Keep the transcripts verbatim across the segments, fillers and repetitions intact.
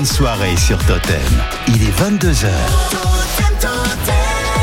bonne soirée sur Totem. Il est vingt-deux heures. Totem, Totem.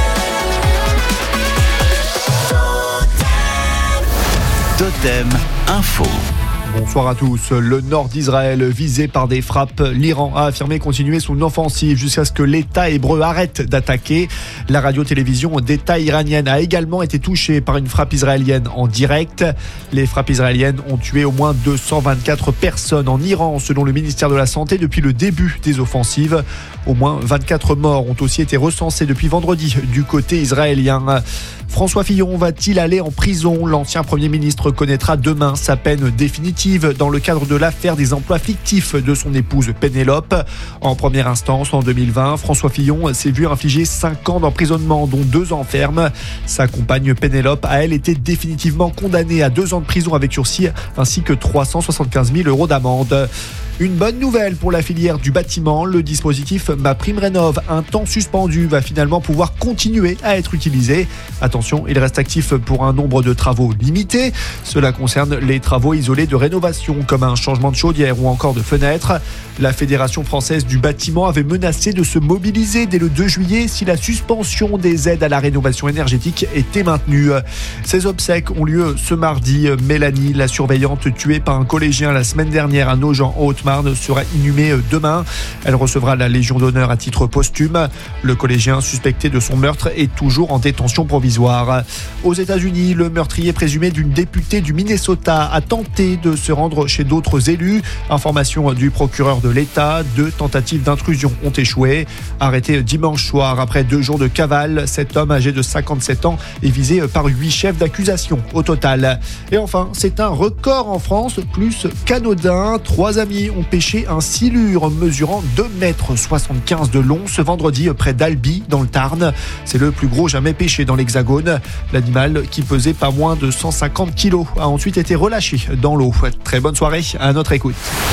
Totem Info. Bonsoir à tous. Le nord d'Israël visé par des frappes. L'Iran a affirmé continuer son offensive jusqu'à ce que l'État hébreu arrête d'attaquer. La radio-télévision d'État iranienne a également été touchée par une frappe israélienne en direct. Les frappes israéliennes ont tué au moins deux cent vingt-quatre personnes en Iran, selon le ministère de la Santé, depuis le début des offensives. Au moins vingt-quatre morts ont aussi été recensés depuis vendredi du côté israélien. François Fillon va-t-il aller en prison ? L'ancien Premier ministre connaîtra demain sa peine définitive dans le cadre de l'affaire des emplois fictifs de son épouse Pénélope. En première instance, en deux mille vingt, François Fillon s'est vu infliger cinq ans d'emprisonnement, dont deux ans ferme. Sa compagne Pénélope a, elle, été définitivement condamnée à deux ans de prison avec sursis ainsi que trois cent soixante-quinze mille euros d'amende. Une bonne nouvelle pour la filière du bâtiment. Le dispositif MaPrimeRénov', un temps suspendu, va finalement pouvoir continuer à être utilisé. Attention, il reste actif pour un nombre de travaux limité. Cela concerne les travaux isolés de rénovation, comme un changement de chaudière ou encore de fenêtre. La Fédération française du bâtiment avait menacé de se mobiliser dès le deux juillet si la suspension des aides à la rénovation énergétique était maintenue. Ces obsèques ont lieu ce mardi. Mélanie, la surveillante tuée par un collégien la semaine dernière à Nogent en Haute-Marne, sera inhumée demain. Elle recevra la Légion d'honneur à titre posthume. Le collégien suspecté de son meurtre est toujours en détention provisoire. Aux États-Unis, le meurtrier présumé d'une députée du Minnesota a tenté de se rendre chez d'autres élus. Information du procureur de l'État, deux tentatives d'intrusion ont échoué. Arrêté dimanche soir après deux jours de cavale, cet homme âgé de cinquante-sept ans est visé par huit chefs d'accusation au total. Et enfin, c'est un record en France, plus qu'anodin. Trois amis ont pêché un silure mesurant deux virgule soixante-quinze mètres de long ce vendredi près d'Albi dans le Tarn. C'est le plus gros jamais pêché dans l'Hexagone. L'animal, qui pesait pas moins de cent cinquante kilos, a ensuite été relâché dans l'eau. Très bonne soirée à notre écoute.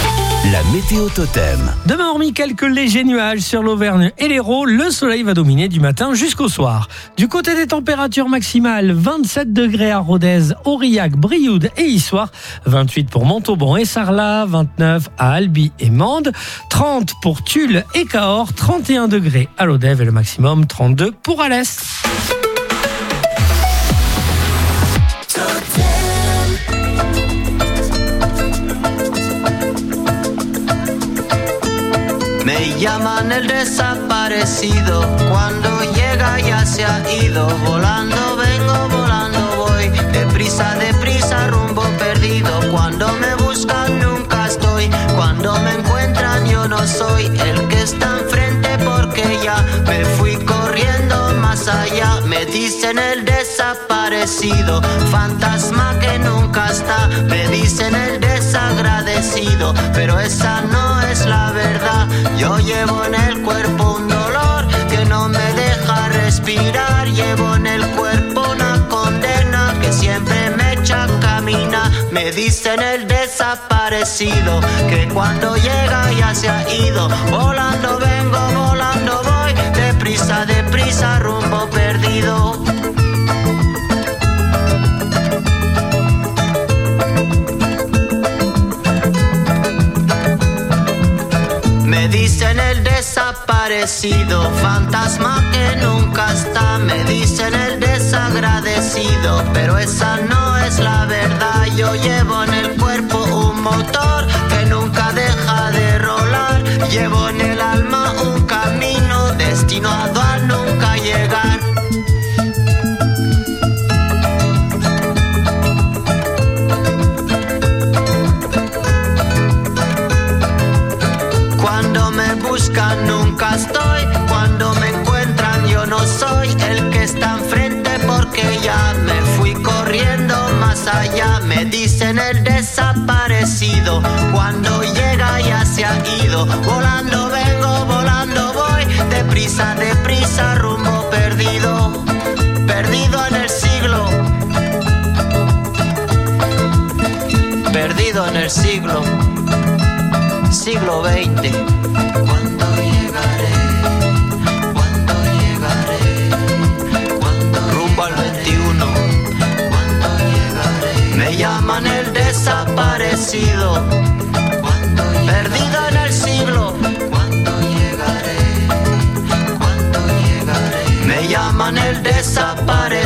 La météo Totem. Demain, hormis quelques légers nuages sur l'Auvergne et l'Hérault, le soleil va dominer du matin jusqu'au soir. Du côté des températures maximales, vingt-sept degrés à Rodez, Aurillac, Brioude et Issoire, vingt-huit pour Montauban et Sarlat, vingt-neuf à Albi et Mende, trente pour Tulle et Cahors, trente et un degrés à Lodève et le maximum trente-deux pour Alès. Me llaman el desaparecido, cuando llega ya se ha ido. Volando vengo, volando voy, deprisa, deprisa, rumbo perdido. Cuando me buscan nunca estoy, cuando me encuentran yo no soy el que está enfrente porque ya me fui corriendo más allá. Me dicen el desaparecido, fantasma que nunca está. Me dicen el desagradecido, pero esa no es la verdad. Yo llevo en el cuerpo un dolor que no me deja respirar. Llevo en el cuerpo una condena que siempre me echa a caminar. Me dicen el desaparecido, que cuando llega ya se ha ido. Volando vengo, volando voy, deprisa, deprisa, rumbo perdido. Me dicen el desaparecido, fantasma que nunca está. Me dicen el desagradecido, pero esa no es la verdad. Yo llevo en el cuerpo un motor que nunca deja de rolar. Llevo en el alma un camino destinado a nunca llegar. Cuando me buscan nunca estoy, cuando me encuentran yo no soy el que está enfrente porque ya me fui corriendo más allá. Me dicen el desaparecido, cuando llega ya se ha ido. Volando vengo, volando voy, deprisa, deprisa, rumbo perdido. Perdido en el siglo, perdido en el siglo, siglo veinte. ¿Cuándo llegaré? ¿Cuándo llegaré? ¿Cuándo rumbo al veintiuno? ¿Cuándo llegaré? Me llaman el desaparecido, perdido en el siglo.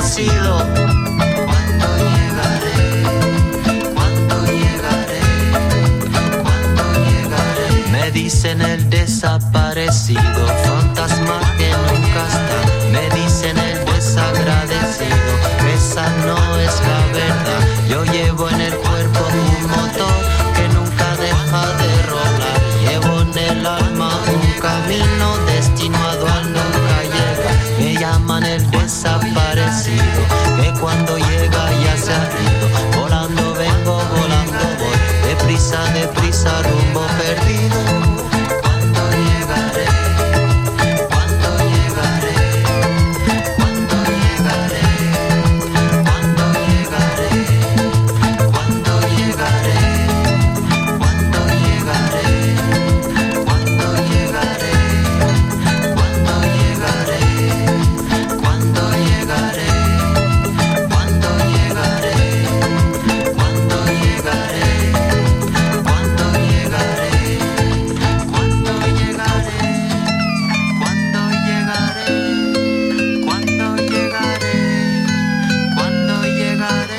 desaparecido. ¿Cuándo llegaré? ¿Cuándo llegaré? ¿Cuándo llegaré? Me dicen el desaparecido, fantasma que nunca está. Me dicen el desagradecido, esa no es la verdad. Yo llevo en el cuerpo un motor que nunca deja de rodar. Llevo en el alma un camino destinado a nunca llegar. Me llaman el desaparecido, que cuando llega ya se ha ido. Volando vengo, volando voy, deprisa, deprisa, rumbo perdido. ¿Cuándo llegaré? ¿Cuándo llegaré? ¿Cuándo llegaré? ¿Cuándo llegaré? ¿Cuándo llegaré? ¿Cuándo llegaré? ¿Cuándo llegaré? ¿Cuándo llegaré? ¿Cuándo llegaré? ¿Cuándo llegaré? ¿Cuándo llegaré? ¿Cuándo llegaré? ¿Cuándo llegaré? ¿Cuándo llegaré? ¿Cuándo llegaré? ¿Cuándo llegaré?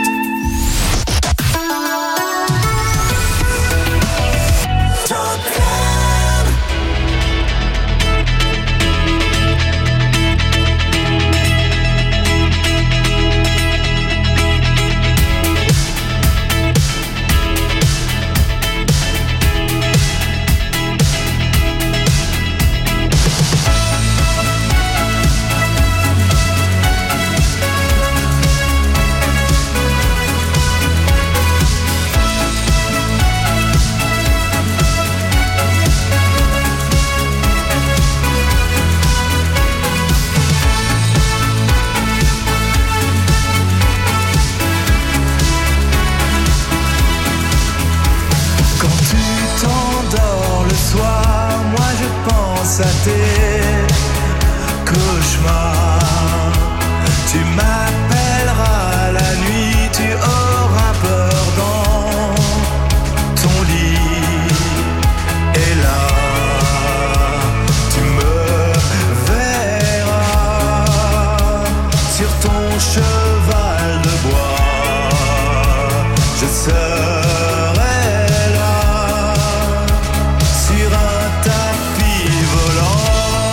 Quand tu t'endors le soir, moi je pense à tes cauchemars. Tu m'appelleras la nuit, tu auras peur dans ton lit. Et là, tu me verras sur ton cheval de bois. Je serai là sur un tapis volant.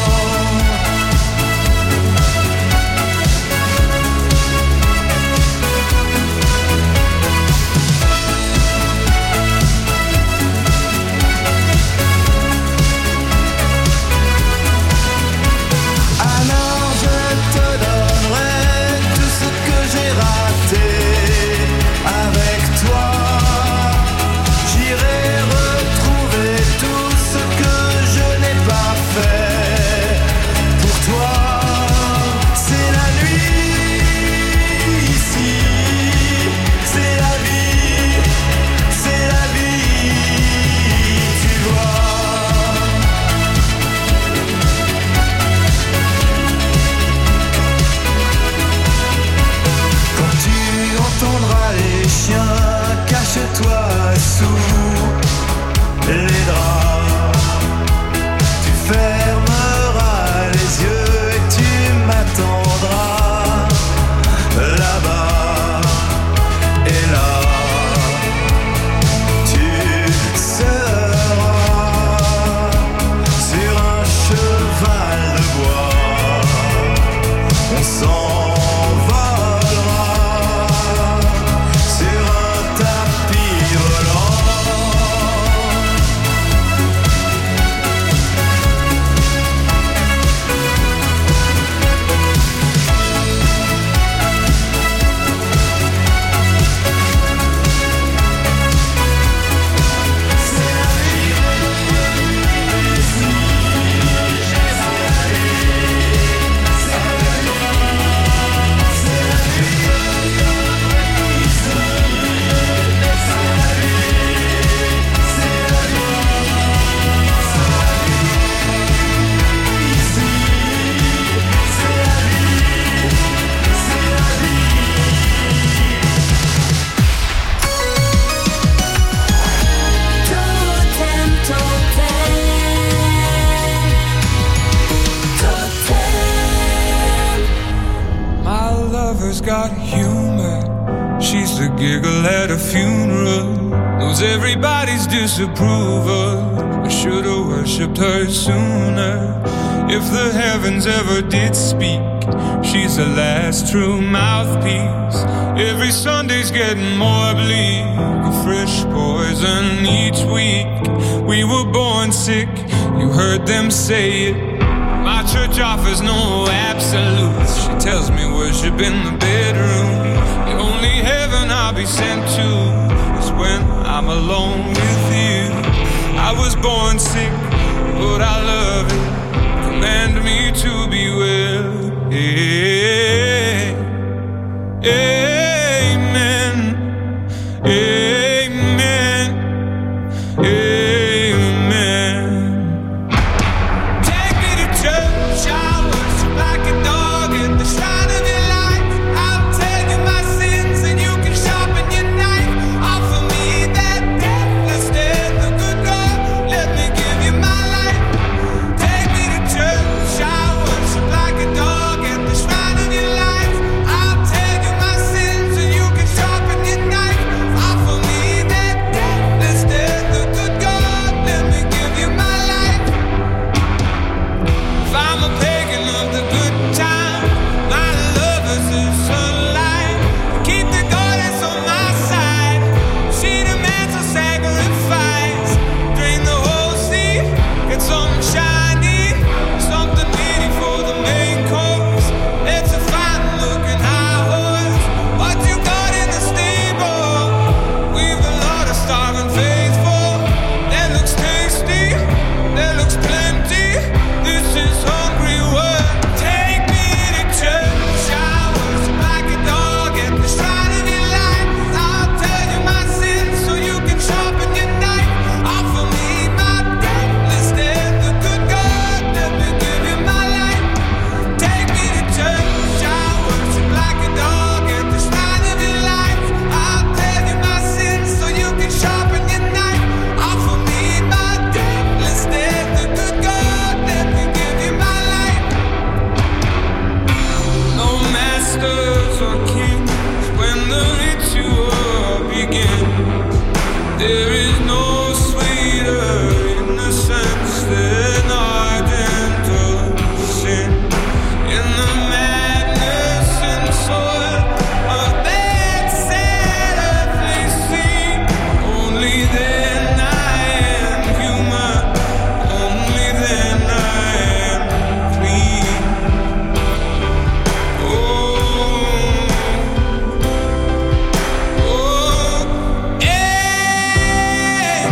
Alors je te donnerai tout ce que j'ai raté avec toi. J'irai retrouver tout ce que je n'ai pas fait pour toi. C'est la nuit ici, c'est la vie, c'est la vie, tu vois. Quand tu entendras les chiens, cache-toi sous les draps. Tu fermeras les yeux et tu m'attendras là-bas. Et là, tu seras sur un cheval de bois. On s'envolera sur un tapis volant. got humor. She's the giggle at a funeral. Knows everybody's disapproval. I should've worshipped her sooner. If the heavens ever did speak, she's the last true mouthpiece. Every Sunday's getting more bleak, a fresh poison each week. We were born sick, you heard them say it. My church offers no absolutes. She tells me worship in the bedroom. The only heaven I'll be sent to is when I'm alone with you. I was born sick, but I love it. Command me to be well. Hey, amen. Amen. Amen. Take me to church. I worship like a dog at the shrine of your life. I'll tell you my sins and you can sharpen your knife. Offer me that deathless death, the good God. Let me give you my life. Take me to church. I worship like a dog at the shrine of your life. I'll tell you my sins and you can sharpen your knife. Offer me that deathless death, the good God. Let me give you my life. If I'm a pagan of the good time, my love is the sunlight. Keep the goddess on my side. She demands a sacrifice. Drain the whole sea, get something shiny, something meaty for the main course. Let's a fine looking high horse. What you got in the stable? We've a lot of starving faithful. That looks tasty, that looks plenty. This is hungry work. Take me to church. I worship like a dog at the shrine of your life. I'll tell you my sins so you can sharpen your knife. Offer me my deathless death, the good God. Let me give you my life. Take me to church. I worship like a dog at the shrine of your life. I'll tell you my sins so you can sharpen your knife. Offer me my deathless death, the good God. Let me give you my life. No masters or kings when the ritual begins. There is no sweeter innocence than ardent sin. In the madness and soil of that sad earthly scene, only then I am human, only then I am clean. Oh, oh, amen,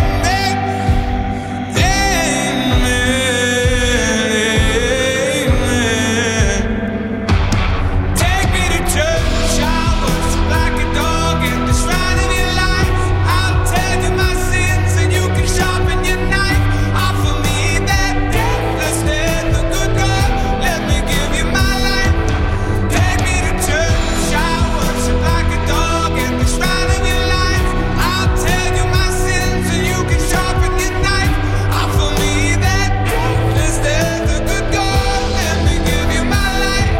amen, amen. Take me to church. I worship like a dog at the shrine of your life. I'll tell you my sins and you can sharpen your knife. Offer me that deathless death, the good God. Let me give you my life. Take me to church. I worship like a dog at the shrine of your life. I'll tell you my sins and you can sharpen your knife. Offer me that deathless death, the good God. Let me give you my life.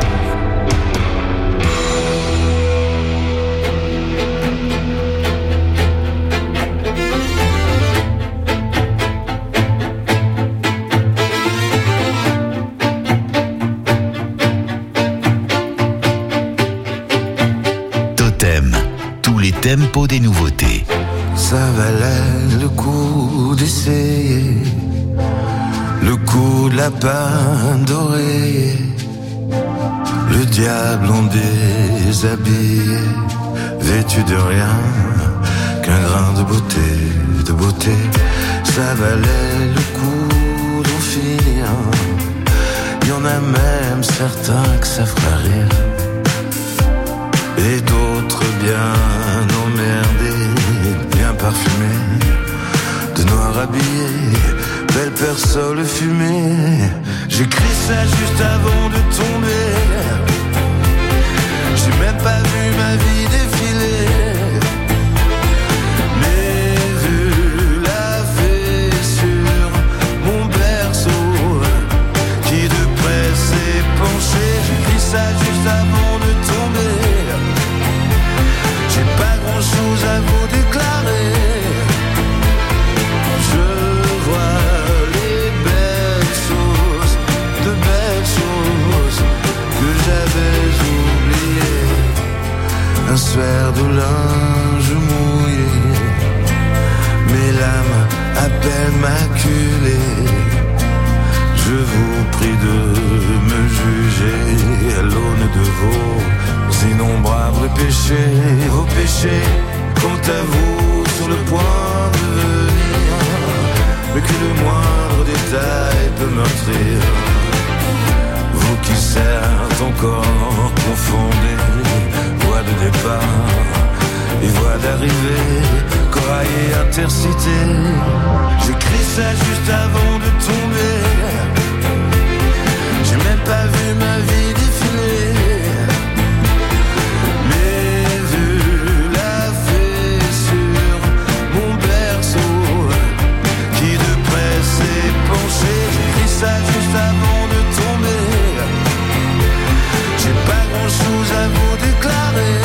Totem, tous les tempos des nouveautés. Ça valait le coup d'essayer le coup de lapin doré. Le diable en déshabillé, vêtu de rien qu'un grain de beauté, de beauté. Ça valait le coup d'en finir. Y en a même certains que ça fera rire. Et d'autres bien emmerdés, bien parfumés, de noir habillés, belle persole fumée. J'écris ça juste avant de tomber. J'ai même pas vu ma vie défiler. Mais vu la fée sur mon berceau, qui de près s'est penché. J'écris ça juste avant de tomber. meurtrir. Vous qui certes encore confondez voie de départ et voie d'arrivée, corail et intercité. J'écris ça juste avant de tomber. J'ai même pas vu ma vie défiler. Mais vu la fée sur mon berceau qui de près s'est penché, j'écris ça juste avant de tomber. J'ai pas grand chose à vous déclarer.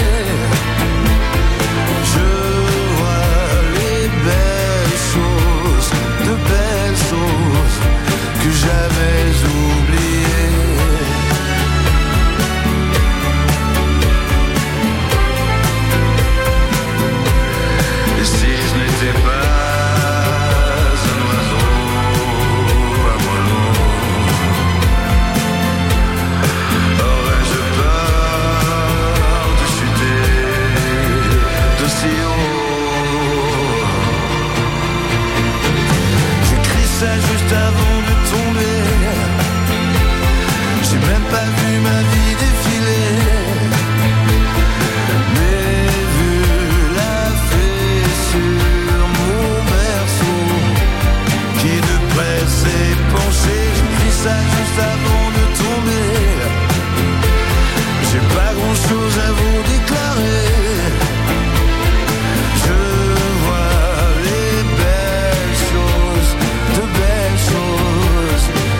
Je vois les belles choses, de belles choses que j'avais oubliées. Et si je n'étais pas un oiseau à moineau, aurais-je peur de chuter d'aussi haut? J'écris ça juste avant de tomber. J'ai même pas vu ma vie défiler. Mais vu la fée sur mon berceau qui de près s'est penché, j'écris ça juste avant de tomber. J'ai pas grand chose à vous déclarer. Je vois les belles choses, de belles choses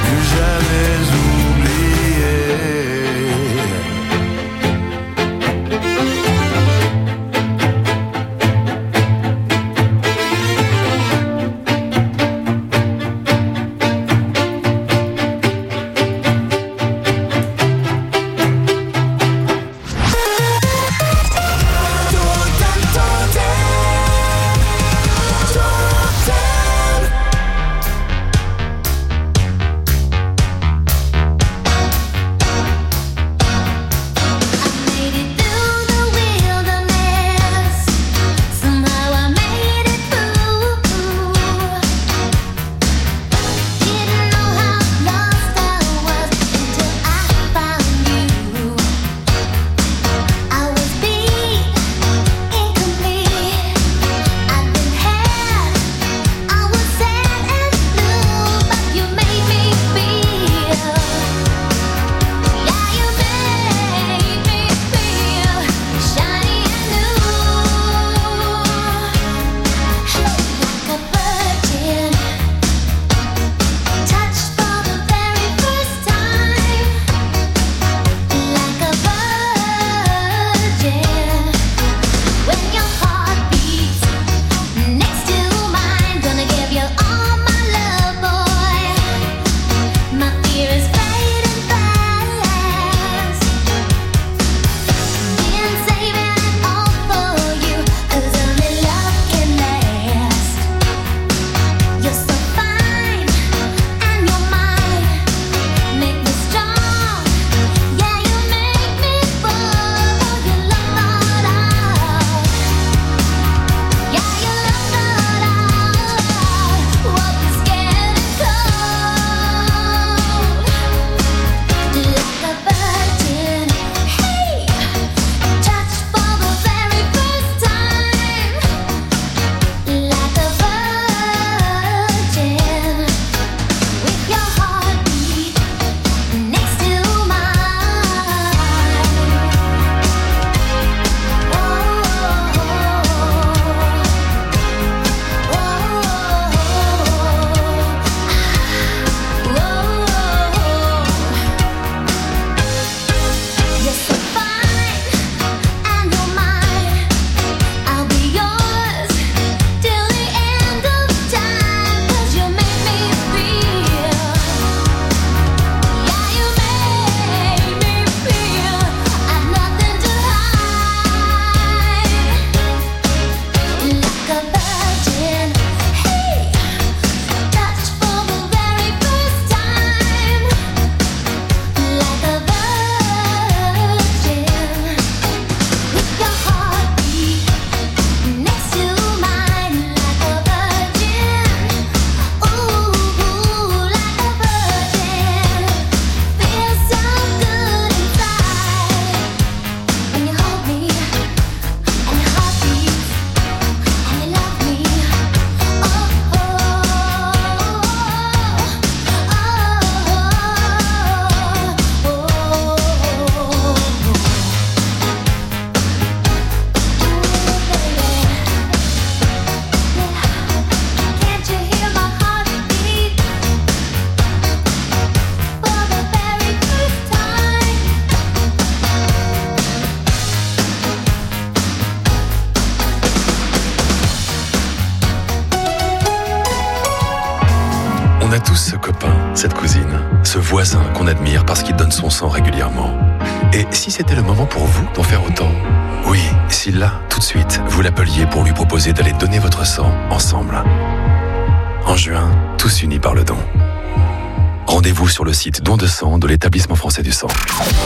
tous ce copain, cette cousine, ce voisin qu'on admire parce qu'il donne son sang régulièrement. Et si c'était le moment pour vous d'en faire autant ? Oui, si là, tout de suite, vous l'appeliez pour lui proposer d'aller donner votre sang ensemble. En juin, tous unis par le don. Rendez-vous sur le site Don de sang de l'Établissement français du sang.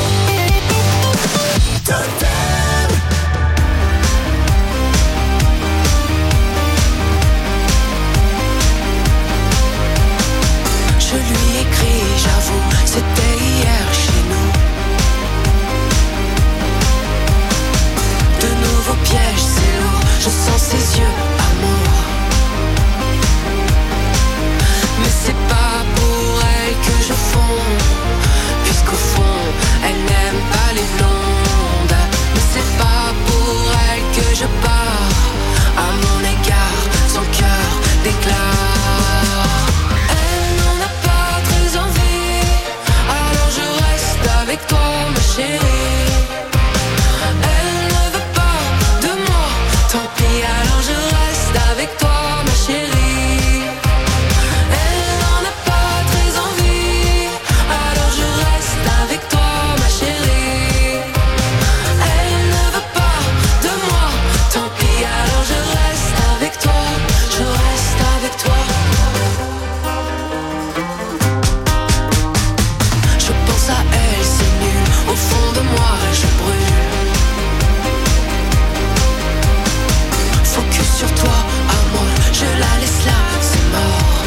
Je lui écris, j'avoue, c'était hier chez nous. De nouveaux pièges, c'est lourd, je sens ses yeux, amour. Mais c'est pas pour elle que je fonds, puisqu'au fond, elle n'aime pas les blondes. Mais c'est pas pour elle que je pars, à mon égard, son cœur déclare. Avec toi ma chérie, elle ne veut pas de moi, tant pis alors je reste avec toi ma chérie. Elle n'en a pas très envie, alors je reste avec toi ma chérie. Elle ne veut pas de moi, tant pis alors je reste avec toi, je reste avec toi. Je pense à elle. Au fond de moi, je brûle. Focus sur toi, amour, je la laisse là, c'est mort.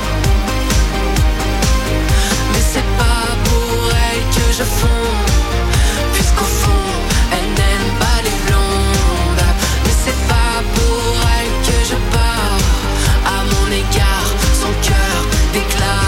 Mais c'est pas pour elle que je fonds, puisqu'au fond, elle n'aime pas les blondes. Mais c'est pas pour elle que je pars, à mon égard, son cœur déclare.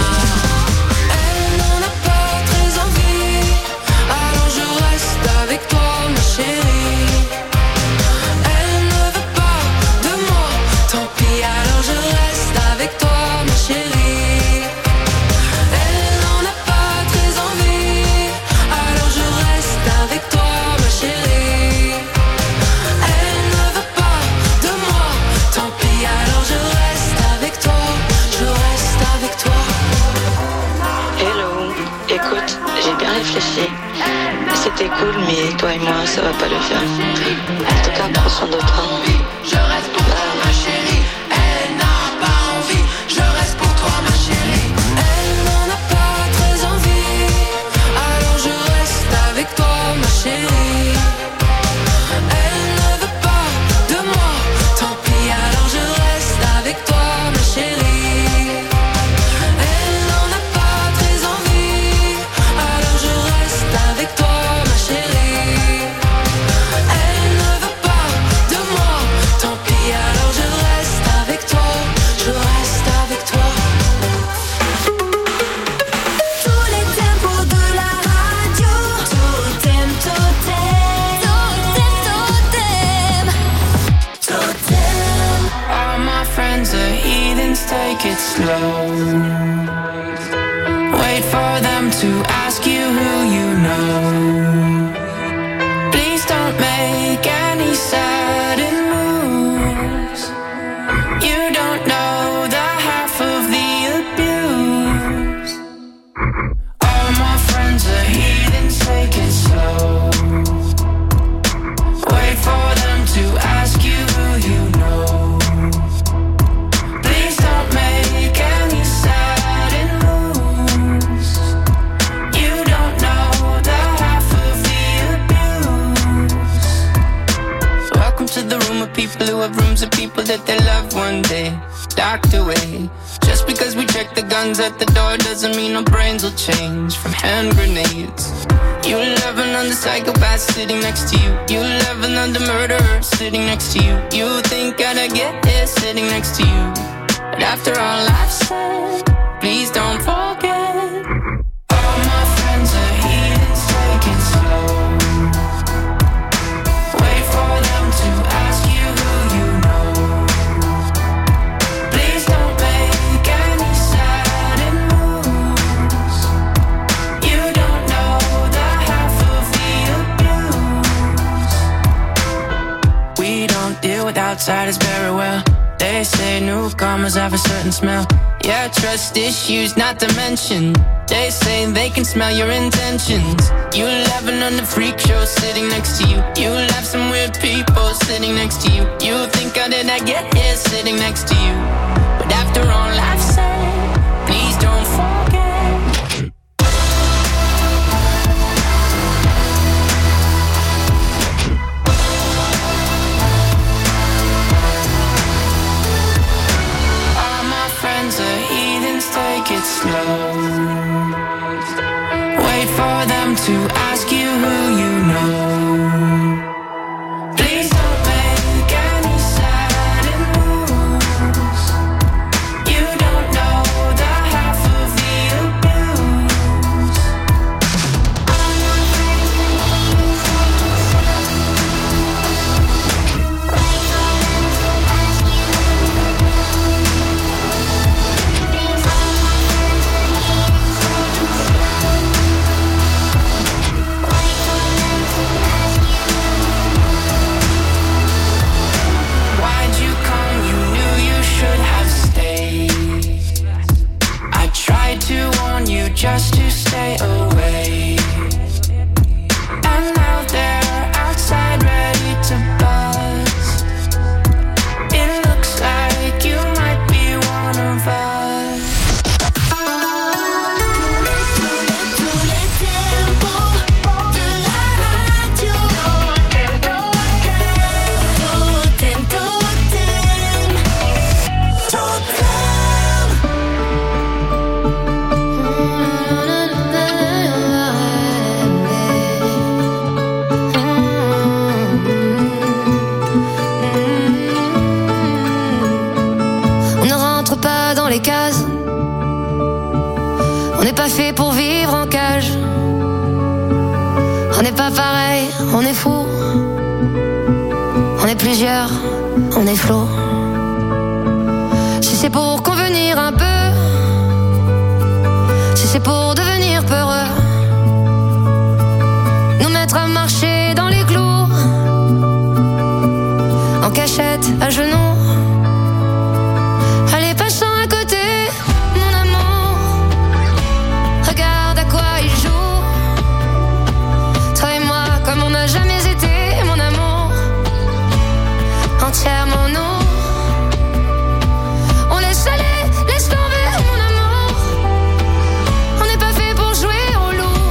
Avec toi ma chérie, elle ne veut pas de moi, tant pis alors je reste avec toi ma chérie. Elle n'en a pas très envie, alors je reste avec toi ma chérie. Elle ne veut pas de moi, tant pis alors je reste avec toi, je reste avec toi. Hello, écoute, j'ai bien réfléchi. C'était cool, mais toi et moi, ça va pas le faire. En tout cas, prends soin de toi. Je reste pour toi, ma chérie. Elle n'a pas envie. Je reste pour toi, ma chérie. Elle n'en a pas très envie. Alors je reste avec toi, ma chérie. Elle ne veut pas de moi. Tant pis, alors je reste avec toi, ma chérie. Elle n'en a pas très envie. Alors je reste avec toi. Take it slow. Wait for them to ask you who you know. Please don't make any sudden moves. You don't know the half of the abuse. All my friends are heathens, take it slow. Wait for them to ask you who you know. People who have rooms of people that they love one day locked away. Just because we check the guns at the door doesn't mean our brains will change from hand grenades. You love another psychopath sitting next to you. You love another murderer sitting next to you. You think I'd get here sitting next to you. But after all I've said, please don't forget. All my friends are heathens, take it slow. Wait for them to ask you who you know. Please don't make any sudden moves. You don't know the half of the abuse. We don't deal with outsiders very well. They say newcomers have a certain smell. Yeah, trust issues not to mention. They say they can smell your intentions. You laughing on the freak show sitting next to you. You laugh some weird people sitting next to you. You think how did I get here sitting next to you? But after all I've said, please don't forget. Friends are heathens, take it slow. Wait for them to ask you who you know. Please don't make any sudden moves. You don't know the half of the abuse. To warn you just to stay away. And now they're outside ready to buzz. It looks like you might be one of us. Tous les tempos de la radio. Totem, totem, totem. Les cases, on n'est pas fait pour vivre en cage. On n'est pas pareil, on est fou. On est plusieurs, on est flot. Si c'est pour convenir un peu, si c'est pour devenir peureux, nous mettre à marcher dans les clous, en cachette, à genoux. Entièrement nous. On laisse aller, laisse tomber mon amour. On n'est pas fait pour jouer au loup.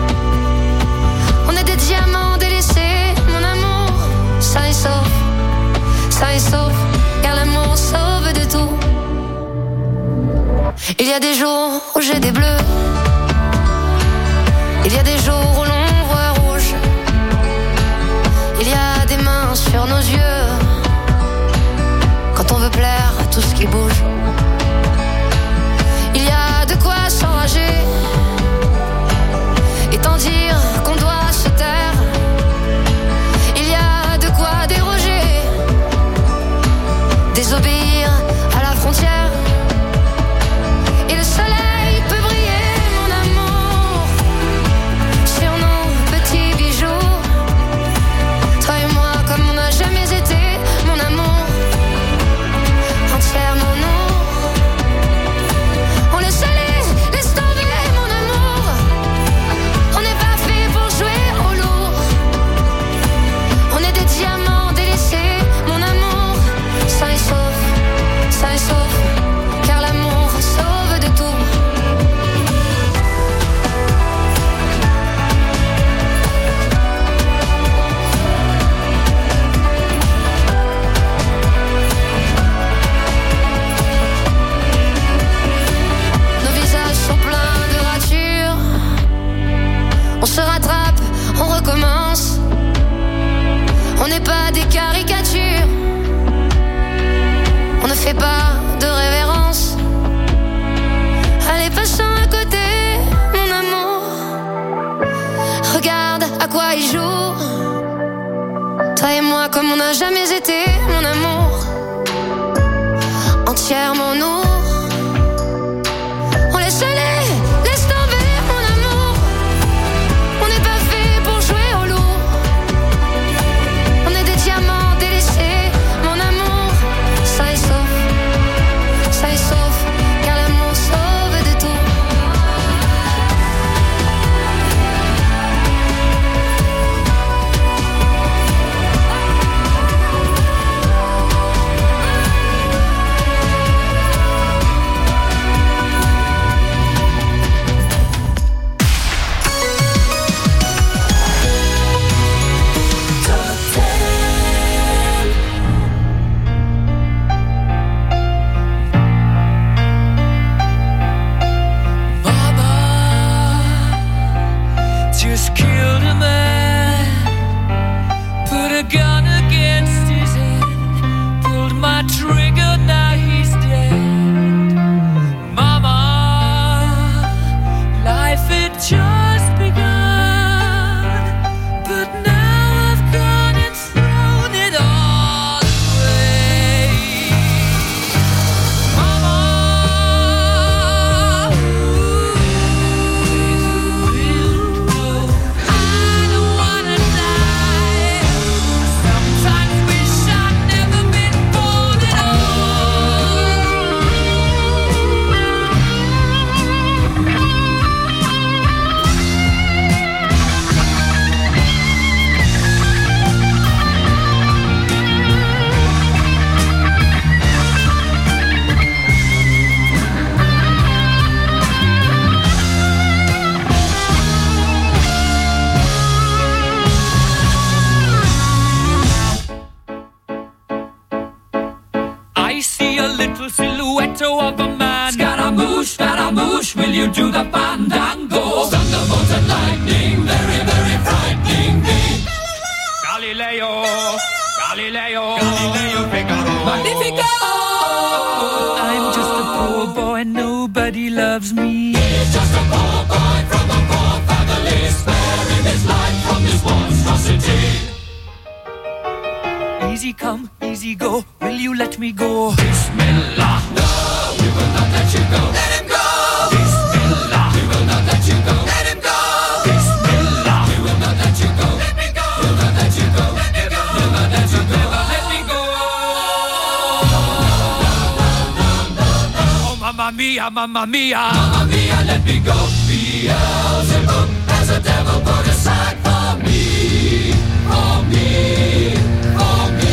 On est des diamants délaissés, mon amour. Sain et sauf, sain et sauf, car l'amour sauve de tout. Il y a des jours où j'ai des bleus. Il y a des jours où l'on voit rouge. Il y a des mains sur nos yeux. Quand on veut plaire à tout ce qui bouge, il y a de quoi s'enrager et tant dire qu'on doit se taire. Il y a de quoi déroger, désobéir à la frontière. Et le soleil peut briller, mon amour, sur nos petits bijoux. Toi et moi comme on n'a jamais été, mon amour. Entièrement nous. On laisse aller, laisse tomber mon amour. On n'est pas fait pour jouer au lourd. On est des diamants délaissés, mon amour. Sain et sauf, sain et sauf, car l'amour sauve de tout. On se rattrape, on recommence. On n'est pas des caricatures. On ne fait pas de révérence. Allez, passons à côté, mon amour. Regarde à quoi il joue. Toi et moi comme on n'a jamais été, mon amour. Entièrement nous. On laisse aller, laisse tomber mon amour. On n'est pas fait pour jouer au loup. On est des diamants délaissés, mon amour. Sain et sauf, sain et sauf, car la I see a little silhouette of a man. Scaramouche, Scaramouche, will you do the fandango? Thunderbolt and lightning, very, very frightening me. Galileo, Galileo, Galileo Figaro. Magnifico! I'm just a poor boy, nobody loves me. He's just a poor boy from a poor family, sparing his life from this monstrosity. Easy come, easy go, will you let me go? Bismillah, no, we will not let you go. Let him go! Bismillah, we will not let you go. Let him go! Bismillah, we will not let you go. Let me go! We'll not let you go. Let me go! We'll not let you go. Never let me go. Oh, mamma mia, mamma mia, mamma mia, let me go. Beelzebub has a devil put aside for me, for me, for me.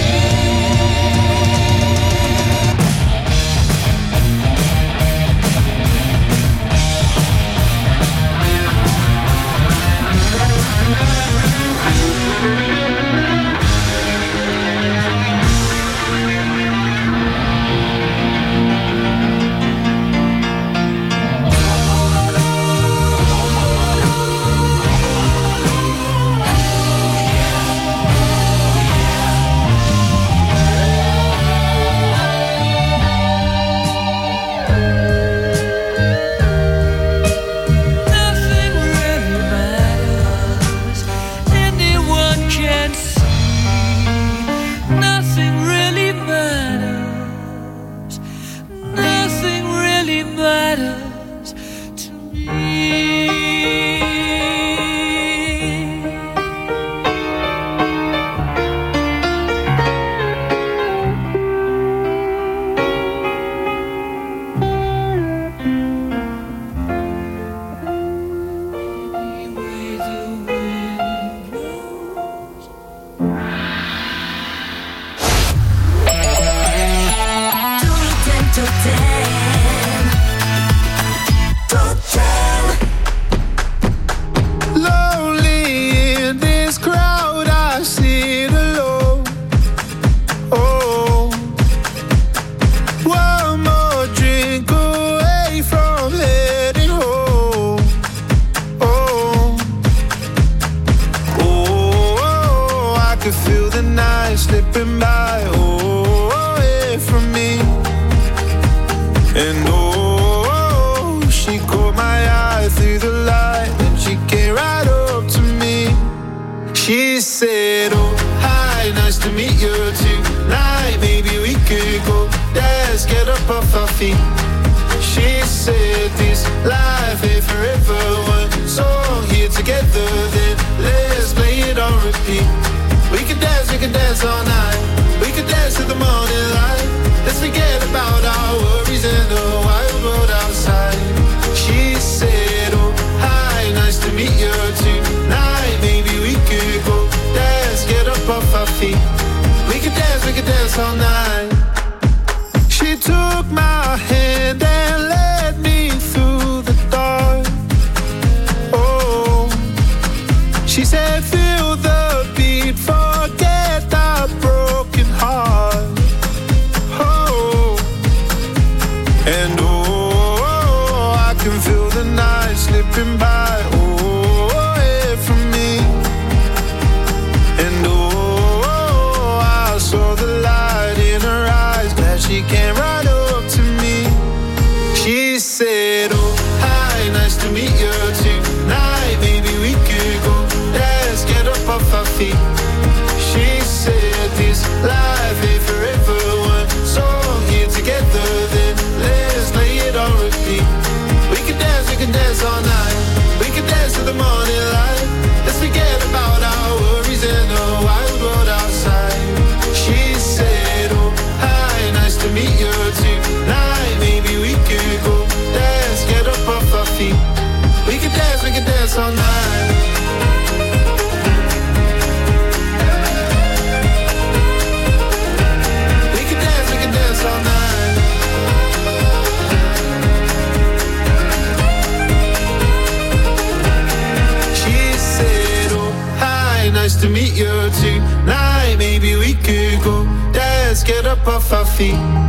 To meet you tonight, maybe we could go dance, get up off our feet.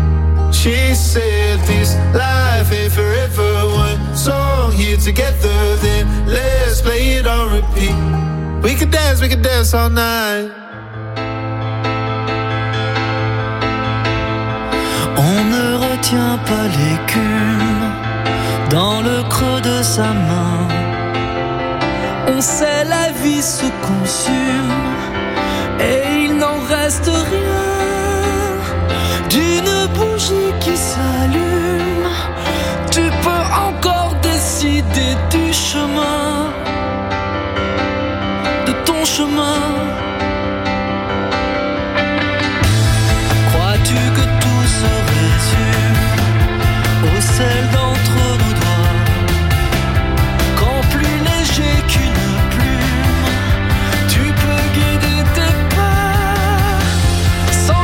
She said this life ain't forever. One song here together, then let's play it on repeat. We could dance, we could dance all night. On ne retient pas l'écume dans le creux de sa main. On sait la vie se consume et il n'en reste rien d'une bougie qui s'allume. Tu peux encore décider du chemin, de ton chemin. Crois-tu que tout se résume au sel d'entre nos doigts, quand plus léger qu'une plume, tu peux guider tes pas sans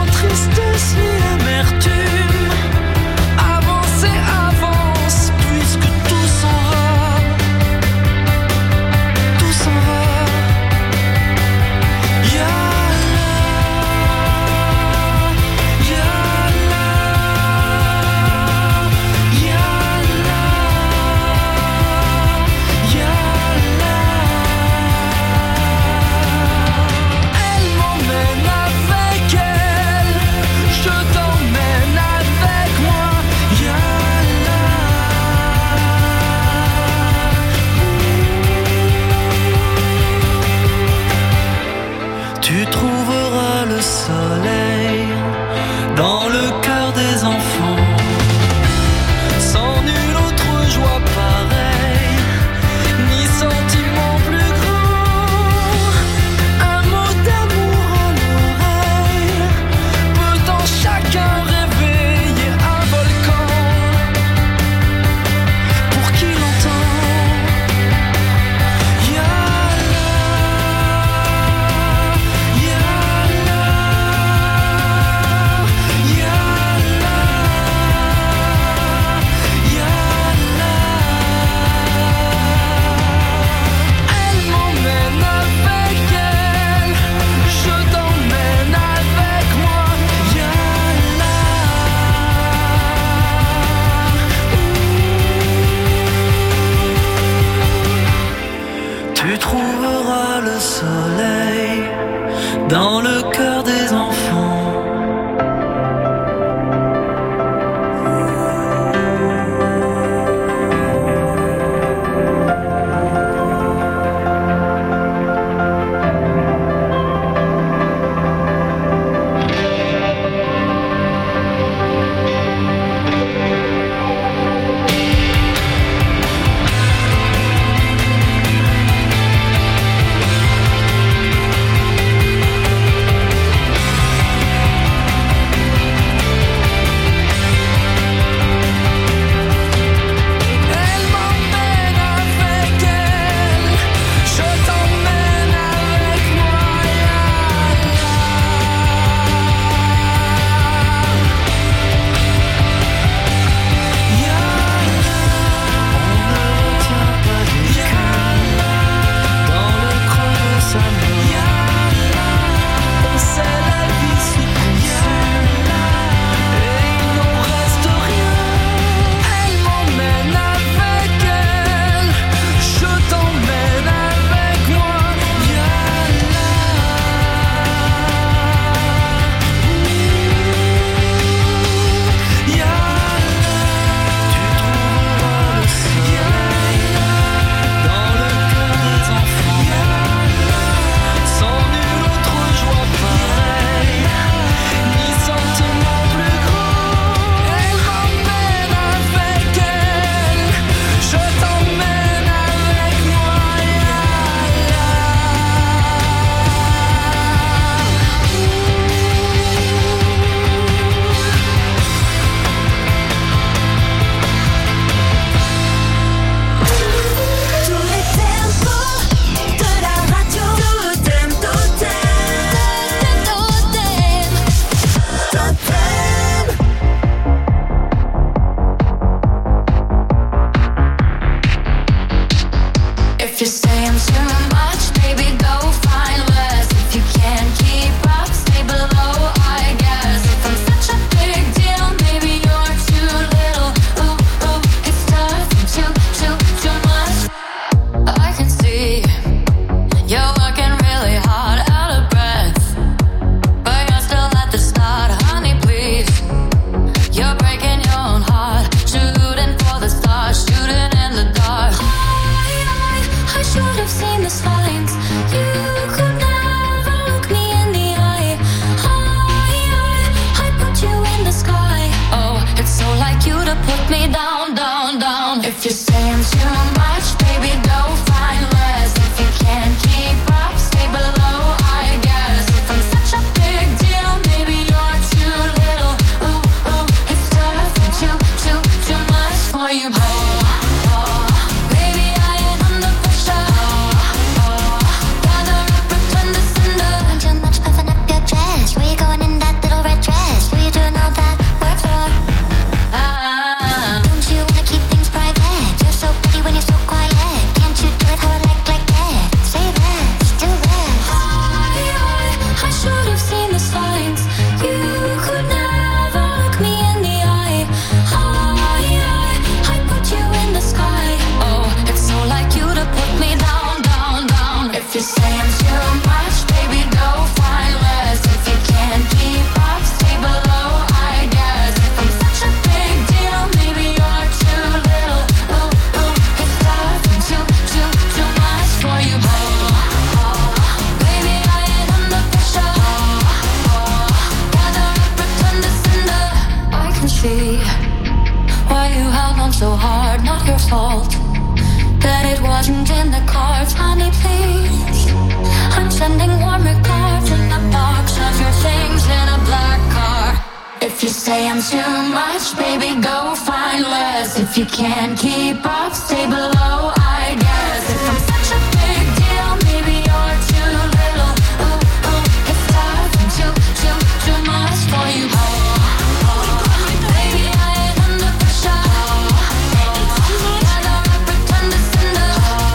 can see why you held on so hard, not your fault. That it wasn't in the cards, honey, please. I'm sending warm regards in the box of your things in a black car. If you say I'm too much, baby, go find less. If you can't keep up, stay below, I guess. If I'm such a big deal, maybe you're too little. Ooh, ooh, it's tough and too, too, too much for you. Oh, oh, baby, I ain't under pressure. Gather up, pretend to cinder.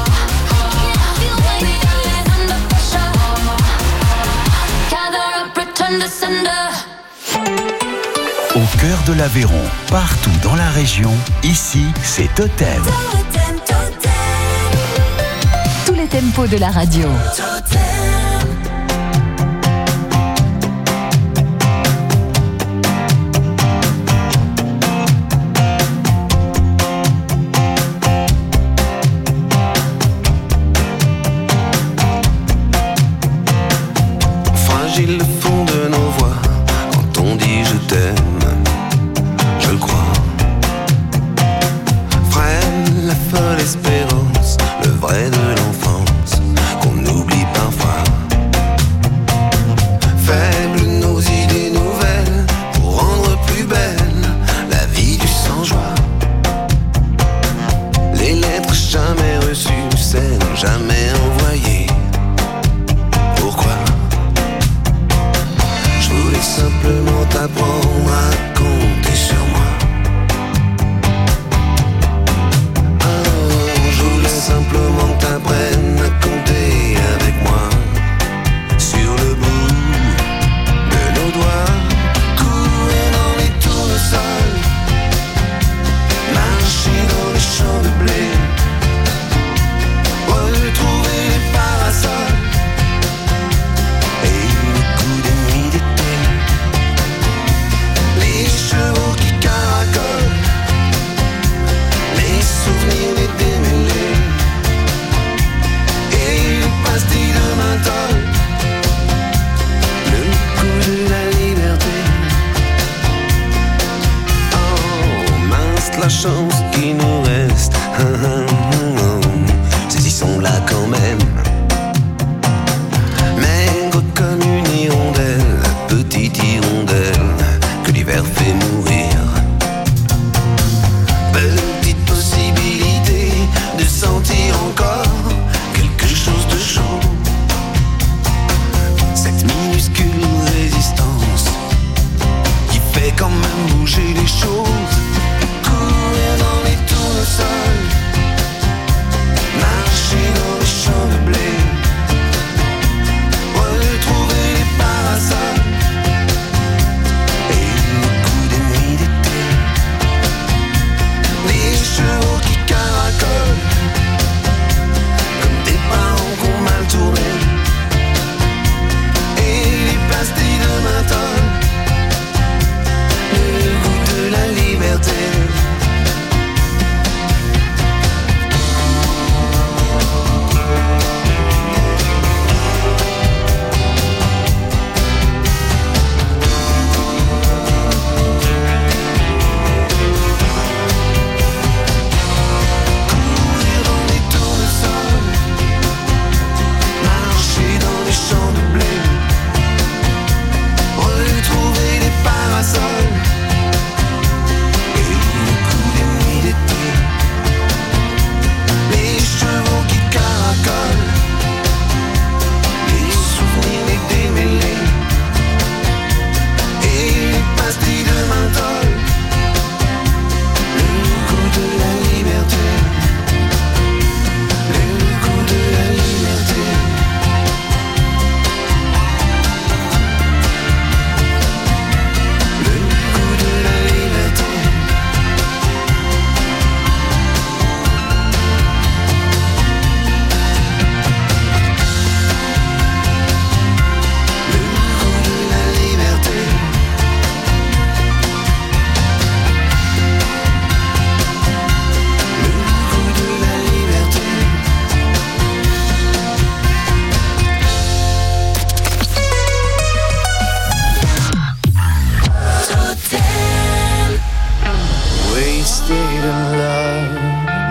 Baby, I ain't under pressure. Gather up, pretend to cinder. Au cœur de l'Aveyron, partout dans la région, ici, c'est Totem. Tous les tempos de la radio. Fragile le fond de nos voix, quand on dit je t'aime. Je le crois. Freine la folle espérance, le vrai de l'enfance, qu'on oublie parfois. Faibles nos idées nouvelles, pour rendre plus belle la vie du sans-joie. Les lettres jamais reçues, celles jamais envoyées. Pourquoi? Je voulais simplement t'apprendre à compter sur moi. Simplement que t'apprennes à compter avec moi. Sur le bout de nos doigts, courir dans les tournesols, marcher dans les champs de blé, retrouver les parasols et le coup de nuit d'été. Les chevaux qui caracolent, les souvenirs, les démêlés, pastilles de menthol, le goût de la liberté. Oh, mince la chance qui nous reste. Saisissons-la quand même. Maigre comme une hirondelle, petite hirondelle que l'hiver fait mourir. Petite possibilité de sentir encore quelque chose de chaud. Cette minuscule résistance qui fait quand même bouger les choses. Courir dans les tournesols, marcher dans les champs de blé, retrouver les parasols et le coup des nuits d'été. Les chevaux qui caracolent comme des parents qu'on mal tourné, et les pastilles de menthol, le goût de la liberté.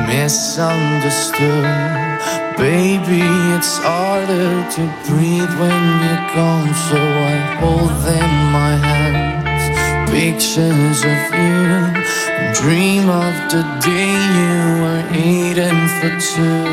misunderstood. Baby, it's harder to breathe when you're gone, so I hold in my hands pictures of you and dream of the day you were eating for two.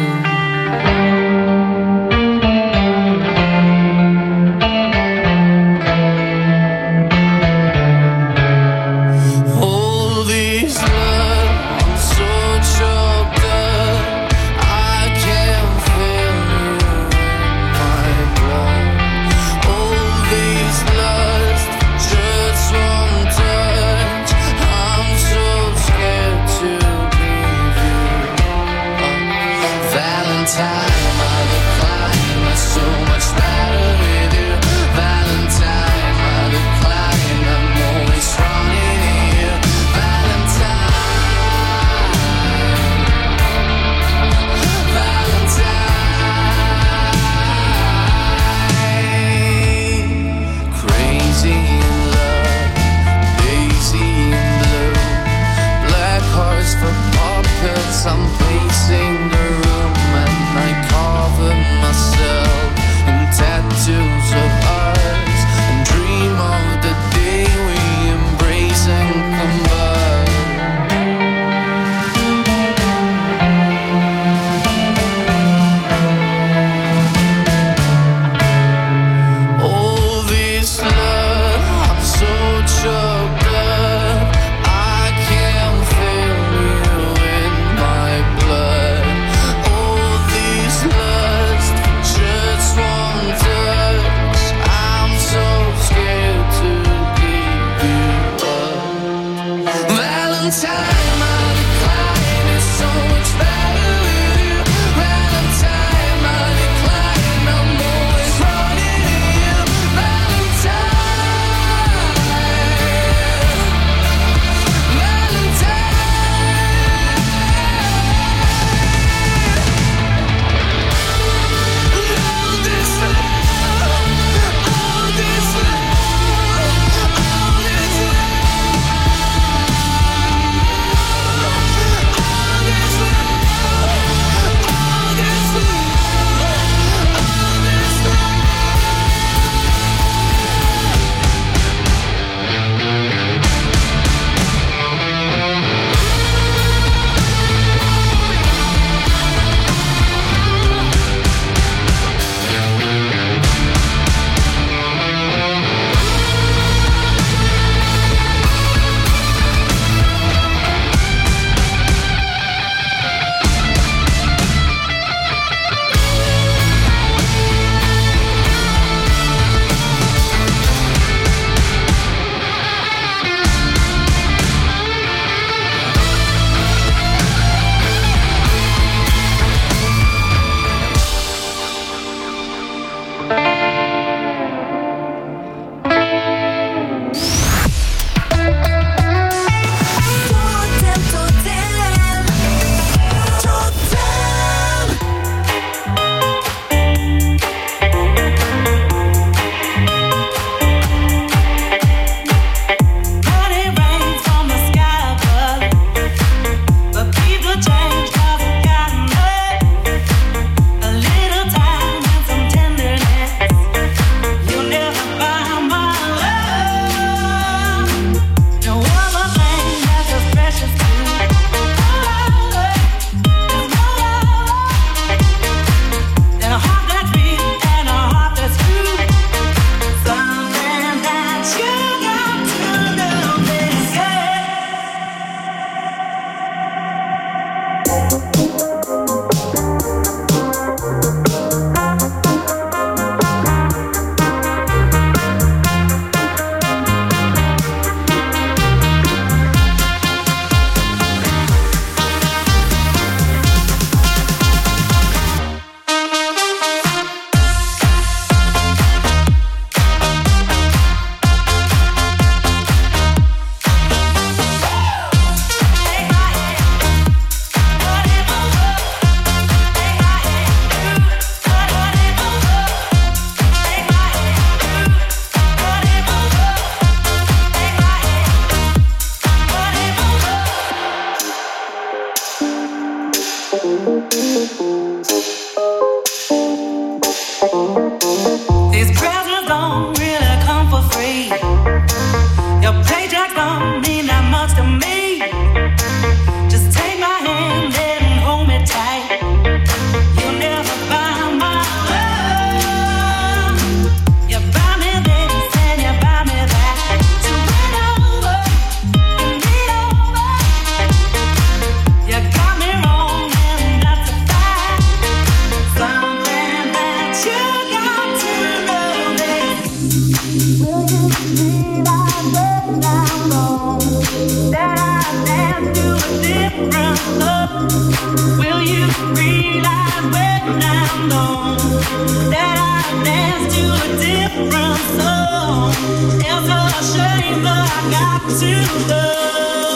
These presents don't really come for free. Your paycheck don't mean that much to me. Just take my hand and hold me tight. You'll never buy my love. You buy me this and you buy me that. So win over, lean over. You got me wrong and that's a fact. Something that you got to know this. Will you realize when I'm wrong that I dance to a different love? Will you realize when I'm gone that I dance to a different song? It's a shame that I got to love.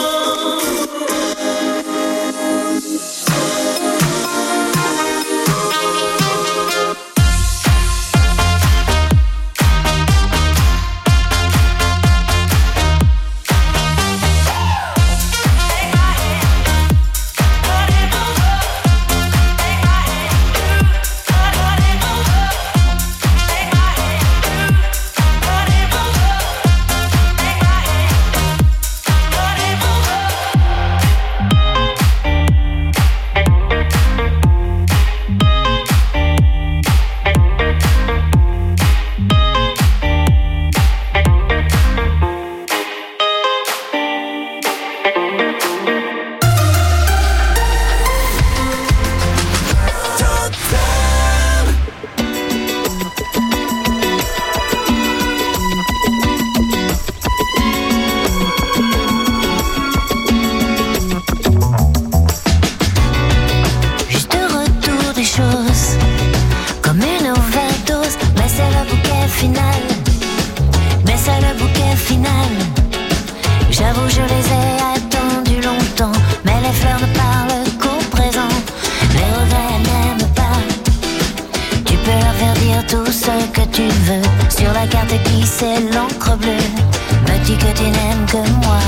J'avoue, je les ai attendus longtemps, mais les fleurs ne parlent qu'au présent. Les regrets n'aiment pas. Tu peux leur faire dire tout ce que tu veux. Sur la carte glissée l'encre bleue me dit que tu n'aimes que moi.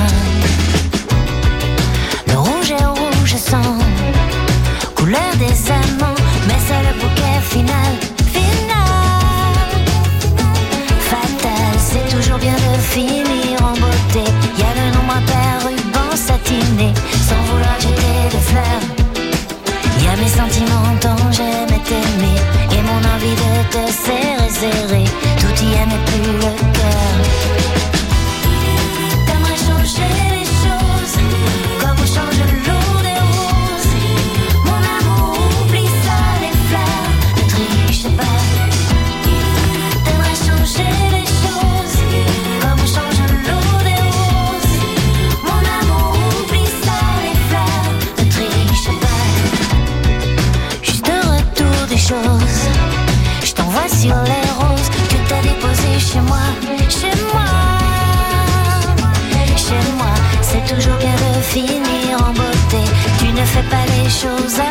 Le rouge est rouge sang, couleur des amants, mais c'est le bouquet final. C'est toujours bien de finir en beauté. Y a le nombre impair, ruban satiné, sans vouloir jeter de fleurs. Y a mes sentiments dont j'aimais t'aimer, et mon envie de te serrer, serrer. Tout y est mais plus le cœur. T'aimerais changer les choses, comme on change l'eau des roses. Mon amour, oublie ça, les fleurs, ne triche pas. T'aimerais changer les choses, comme on change l'eau des roses. Mon amour, oublie ça, les fleurs, ne triche pas. Juste retour des choses, je t'envoie sur les roses que t'as déposées chez moi. Chez moi, chez moi, c'est toujours bien de finir en beauté. Tu ne fais pas les choses à